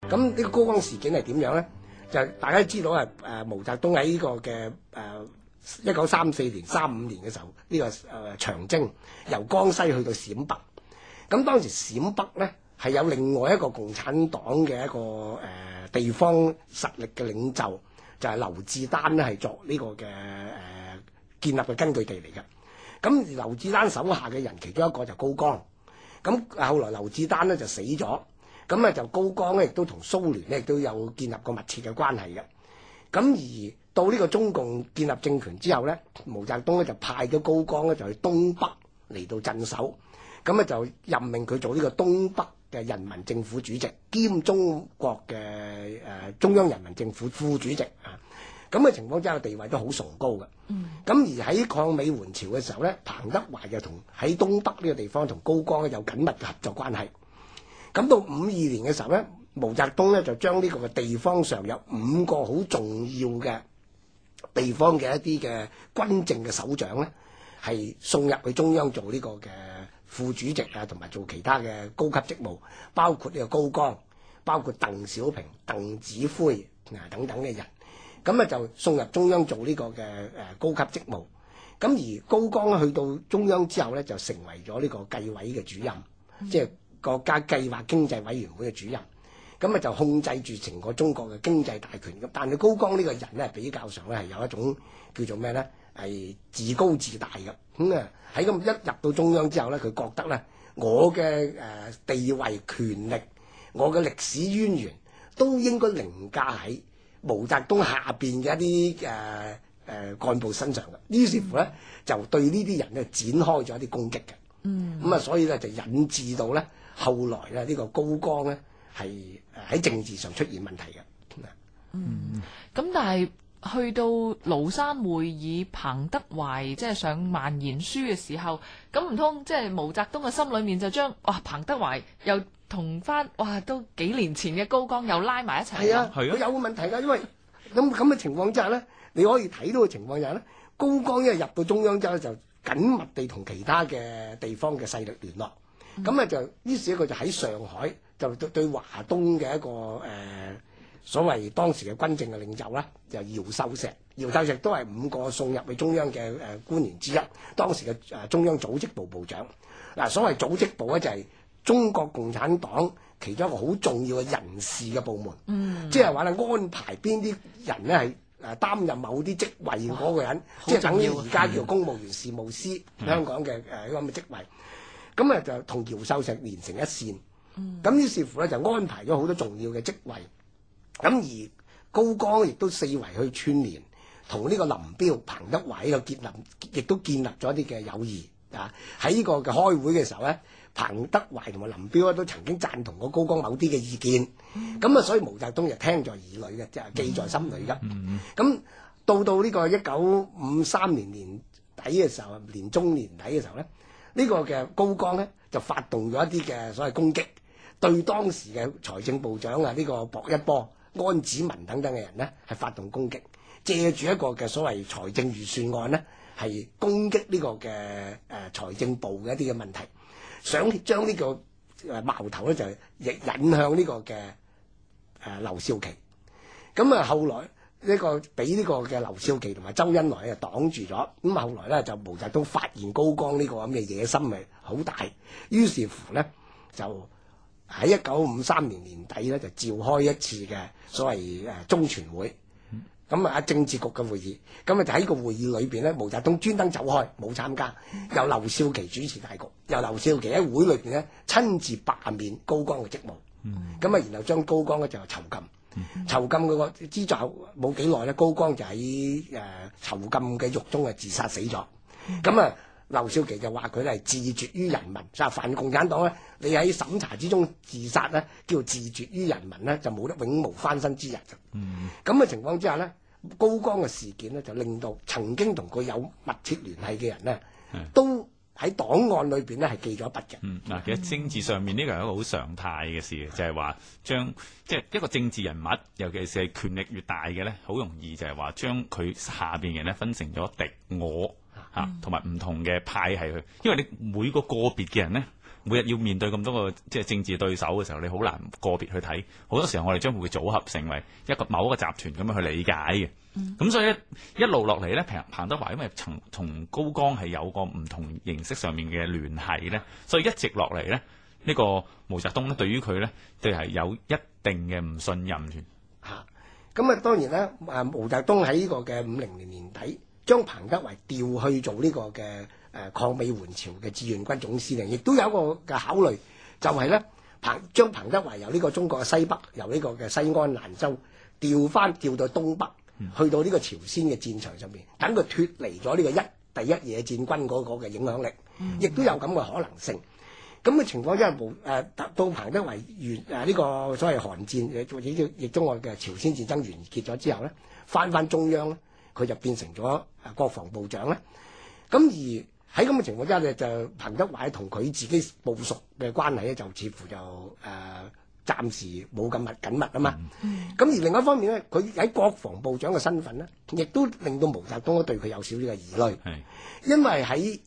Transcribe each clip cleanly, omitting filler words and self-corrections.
咁呢個高崗事件係點樣咧？就大家都知道係毛澤東喺呢個嘅1934年、35年嘅時候，呢、個長征由江西去到陝北。咁當時陝北咧係有另外一個共產黨嘅一個地方實力嘅領袖，就係劉志丹咧係作呢個嘅建立嘅根據地嚟嘅。咁劉志丹手下嘅人其中一個就高崗。咁後來劉志丹咧就死咗，咁咧就高崗咧亦都同蘇聯咧亦都有建立過密切嘅關係嘅。咁而到呢個中共建立政權之後咧，毛澤東咧就派咗高崗咧就去東北嚟到鎮守，咁咧就任命佢做呢個東北嘅人民政府主席兼中國嘅中央人民政府副主席啊。咁嘅情況之下，地位都好崇高嘅。咁而喺抗美援朝嘅時候咧，彭德懷就同喺東北呢個地方同高崗咧有緊密嘅合作關係。咁到52年嘅時候咧，毛澤東咧就將呢個嘅地方上有5個好重要嘅地方嘅一啲嘅軍政嘅首長咧，係送入去中央做呢個嘅副主席啊，同埋做其他嘅高級職務，包括呢個高崗，包括鄧小平、鄧子恢等等嘅人。咁就送入中央做呢個嘅高級職務。咁而高崗去到中央之後咧，就成為咗呢個計委嘅主任，即係國家計劃經濟委員會嘅主任。咁就控制住成個中國嘅經濟大權。咁但係高崗呢個人咧，比較上咧係有一種叫做咩咧，係自高自大嘅。喺咁一入到中央之後咧，佢覺得咧，我嘅地位、權力、我嘅歷史淵源都應該凌駕喺毛澤東下邊嘅一啲幹部身上嘅。於是乎咧，就對呢啲人咧展開咗一啲攻擊嘅。咁所以咧就引致到咧後來咧呢個高崗咧係喺政治上出現問題嘅。 咁但係去到廬山會議，彭德懷即係上萬言書嘅時候，咁唔通即係毛澤東嘅心裏面就將彭德懷又同翻都幾年前嘅高崗又拉埋一齊？ 係啊，佢有個問題㗎，因為咁嘅情況之下咧，你可以睇到嘅情況就係咧，高崗因為入到中央之後就緊密地同其他嘅地方嘅勢力聯絡，咁就於是佢就喺上海就對華東嘅一個所謂當時嘅軍政嘅領袖啦，就姚秀石。姚秀石都係5個送入去中央嘅官員之一，當時嘅中央組織部部長。所謂組織部咧就係中國共產黨其中一個好重要嘅人事嘅部門，即係話咧安排邊啲人咧係擔任某啲職位嗰個人，即係等於而家叫公務員事務司香港嘅咁嘅職位。咁就同姚秀石連成一線。咁於是乎咧就安排咗好多重要嘅職位。咁而高崗亦都四圍去串聯，同呢個林彪、彭德懷呢個亦都建立咗一啲嘅友誼啊！喺呢個嘅開會嘅時候咧，彭德懷同埋林彪都曾經贊同過高崗某啲嘅意見，咁所以毛澤東就聽在耳裏嘅，即係記在心裏嘅。咁到呢個1953年年底嘅時候，年中年底嘅時候咧，呢個嘅高崗咧就發動咗一啲嘅所謂攻擊，對當時嘅財政部長呢個薄一波、安子文等等嘅人呢係發動攻擊，借住一個嘅所謂財政預算案呢係攻擊呢個嘅財政部嘅一啲嘅問題，想將呢個矛頭咧就引向呢個嘅劉少奇。咁後來呢個俾呢個嘅劉少奇同埋周恩來擋住咗。咁後來咧就毛澤東發現高崗呢個咁嘅野心咪好大，於是乎咧就喺1953年年底咧就召開一次嘅所謂中全會，咁政治局嘅會議，咁就喺個會議裏邊咧，毛澤東專登走開冇參加，由劉少奇主持大局，由劉少奇喺會裏邊咧親自罷免高崗嘅職務，咁然後將高崗咧就囚禁，囚禁嗰個之後冇幾耐咧，高崗就喺囚禁嘅獄中自殺死咗，咁劉少奇就話佢係自絕於人民，就係凡共產黨咧，你喺審查之中自殺咧，叫自絕於人民咧，就冇得永無翻身之日。咁嘅情況之下咧，高崗嘅事件咧，就令到曾經同佢有密切聯繫嘅人咧，都喺檔案裏邊咧係記咗一筆嘅。 其實政治上面呢個係一個好常態嘅事，就係話將即係一個政治人物，尤其是係權力越大嘅咧，好容易就係話將佢下邊嘅人咧分成咗敵我。同埋唔同嘅派系去，因為你每個個別嘅人咧每日要面對咁多個即係政治對手嘅時候，你好難個別去睇。好多時候我哋將會組合成為某一個集團咁樣去理解嘅。咁所以一路落嚟咧，彭德懷因為同高崗係有個唔同形式上面嘅聯繫咧，所以一直落嚟咧，呢個毛澤東咧對於佢咧，對係有一定嘅唔信任嘅。 咁啊，當然啦，毛澤東喺呢個嘅50年年底，將彭德懷調去做呢個嘅抗美援朝嘅志願軍總司令，亦都有一個嘅考慮，就係咧將彭德懷由呢個中國嘅西北，由呢個嘅西安蘭州調到東北，去到呢個朝鮮嘅戰場上面，等佢脫離咗呢個第一野戰軍嗰個嘅影響力，亦都有咁嘅可能性。咁嘅情況之下，到彭德懷完呢個所謂韓戰，或者亦中外嘅朝鮮戰爭完結咗之後咧，翻中央咧，佢就變成咗國防部長咧。咁而喺咁嘅情況之下咧，就彭德懷同佢自己部屬嘅關係咧，就似乎就暫時冇咁緊密啊嘛。咁而另外一方面咧，佢喺國防部長嘅身份咧，亦都令到毛澤東對佢有少少嘅疑慮，因為喺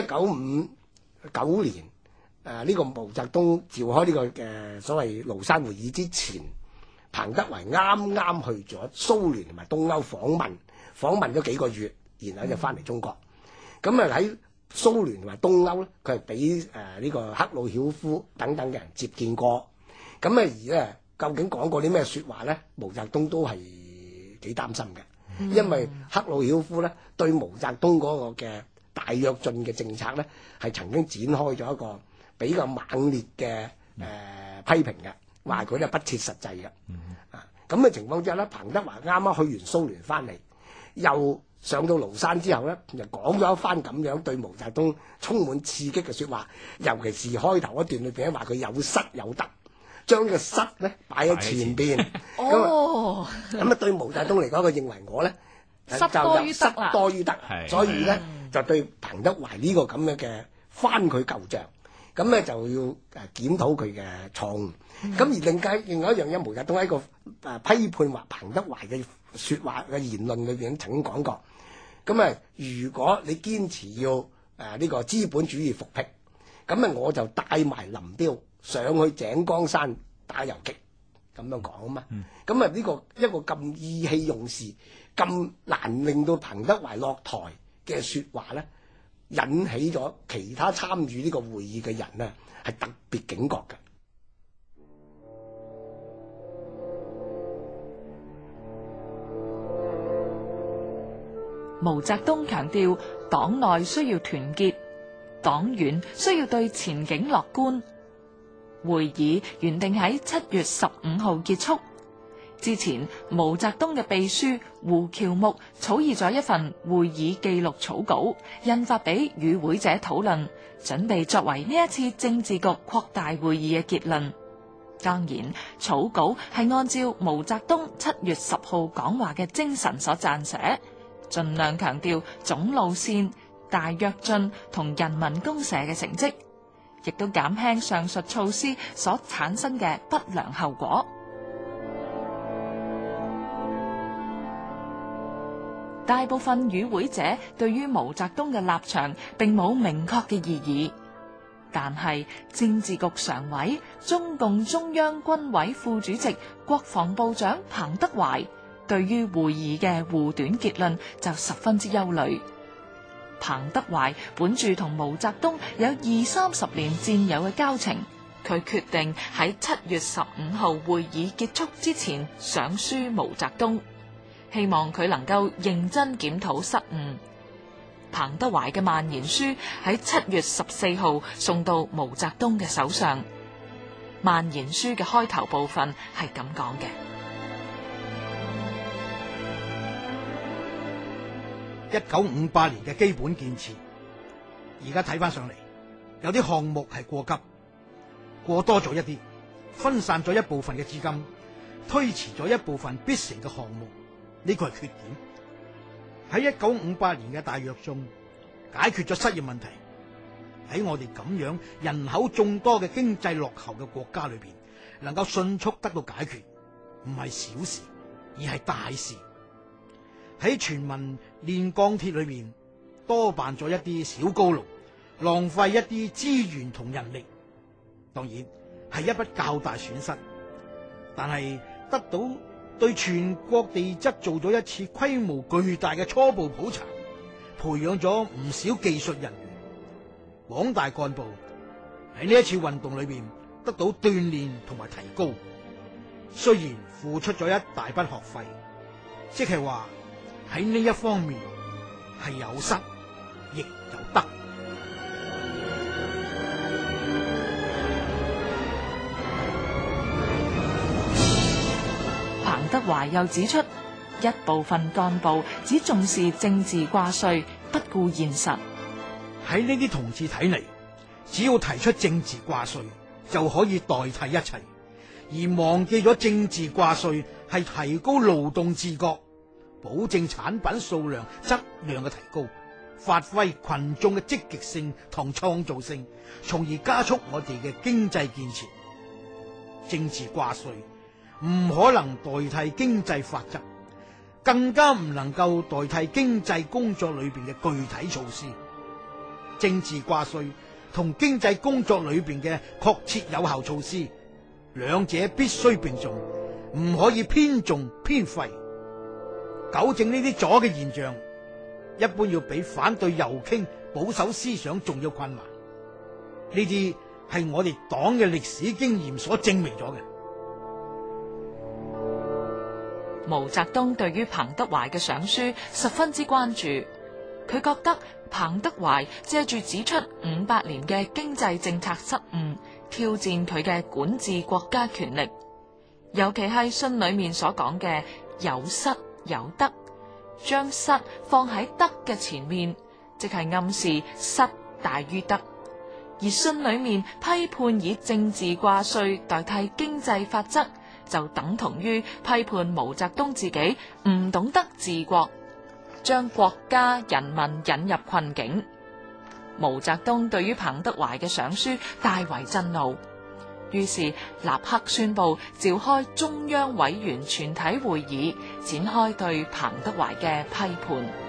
1959年。呢個毛澤東召開呢個所謂廬山會議之前，彭德懷啱啱去咗蘇聯同埋東歐訪問咗幾個月，然後就翻嚟中國。咁喺蘇聯同埋東歐咧，佢係俾呢個赫魯曉夫等等嘅人接見過。咁而咧，究竟講過啲咩説話咧？毛澤東都係幾擔心嘅，因為赫魯曉夫咧對毛澤東嗰個嘅大躍進嘅政策咧，係曾經展開咗一個比較猛烈嘅批評嘅，話佢咧不切實際嘅。咁嘅情況之下咧，彭德懷啱啱去完蘇聯翻嚟，又上到廬山之後咧，就講咗一番咁樣對毛澤東充滿刺激嘅説話，尤其是開頭一段裏邊話佢有失有得，將呢個失咧擺喺前邊。咁啊對毛澤東嚟講，佢認為我咧失多於得啦， 多於得，所以咧就對彭德懷呢個咁樣嘅翻佢舊帳。咁咧就要檢討佢嘅錯誤。咁而另外一樣嘢，毛澤東喺個批判話彭德懷嘅説話嘅言論裏邊曾經講過。咁如果你堅持要呢個資本主義復辟，咁我就帶埋林彪上去井岡山打游擊，咁樣講啊嘛。咁呢個一個咁意氣用事、咁難令到彭德懷落台嘅説話咧，引起咗其他參與呢個會議嘅人呢，係特別警覺嘅。 毛澤東強調，黨內需要團結，黨員需要對前景樂觀。會議原定喺7月15號結束。之前，毛澤東嘅秘書胡喬木草擬咗一份會議記錄草稿，印發俾與會者討論，準備作為呢一次政治局擴大會議嘅結論。當然，草稿係按照毛澤東7月10號講話嘅精神所撰寫，盡量強調總路線、大躍進同人民公社嘅成績，亦都減輕上述措施所產生嘅不良後果。大部分與會者對於毛澤東嘅立場並冇明確嘅異議，但係政治局常委、中共中央軍委副主席、國防部長彭德懷對於會議嘅護短結論就十分之憂慮。彭德懷本住同毛澤東有20-30年戰友嘅交情，佢決定喺7月15號會議結束之前上書毛澤東，希望佢能夠認真檢討失誤。彭德懷嘅萬言書喺7月14號送到毛澤東嘅手上。萬言書嘅開頭部分係咁講嘅 ：1958年嘅基本建設，而家睇翻上嚟，有啲項目係過急，過多咗一啲，分散咗一部分嘅資金，推遲咗一部分必成嘅項目。呢個係缺點。喺1958年嘅大躍進解決咗失業問題，喺我哋咁樣人口眾多嘅經濟落後嘅國家裏邊，能夠迅速得到解決，唔係小事，而係大事。喺全民煉鋼鐵裏面，多辦咗一啲小高爐，浪費一啲資源同人力， 當然係一筆較大損失，但係得到對全國地質做咗一次規模巨大嘅初步普查，培養咗唔少技術人員，廣大幹部喺呢一次運動裏邊得到鍛煉同埋提高。雖然付出咗一大筆學費，即係話喺呢一方面係有失亦有得。 彭德懷又指出，一部分幹部只重視政治掛帥，不顧現實。 喺呢啲同志睇嚟，只要提出政治掛帥就可以代替一切，而忘記咗政治掛帥係提高勞動自覺，保證產品數量質量嘅提高，發揮群眾嘅積極性同創造性，從而加速我哋嘅經濟建設。政治掛帥唔可能代替經濟法則，更加唔能夠代替經濟工作裏邊嘅具體措施。政治掛帥同經濟工作裏邊嘅確切有效措施，兩者必須並重，唔可以偏重偏廢。糾正呢啲左嘅現象，一般要比反對右傾保守思想仲要困難。呢啲係我哋黨嘅歷史經驗所證明咗嘅。 毛澤東對於彭德懷嘅上書十分之關注，佢覺得彭德懷借住指出500年嘅經濟政策失誤，挑戰佢嘅管治國家權力，尤其係信裏面所講嘅有失有得，將失放喺得嘅前面，即係暗示失大於得。而信裏面批判以政治掛帥代替經濟法則，就等同於批判毛澤東自己唔懂得治國，將國家人民引入困境。毛澤東對於彭德懷嘅上書大為震怒，於是立刻宣布召開中央委員全體會議，展開對彭德懷嘅批判。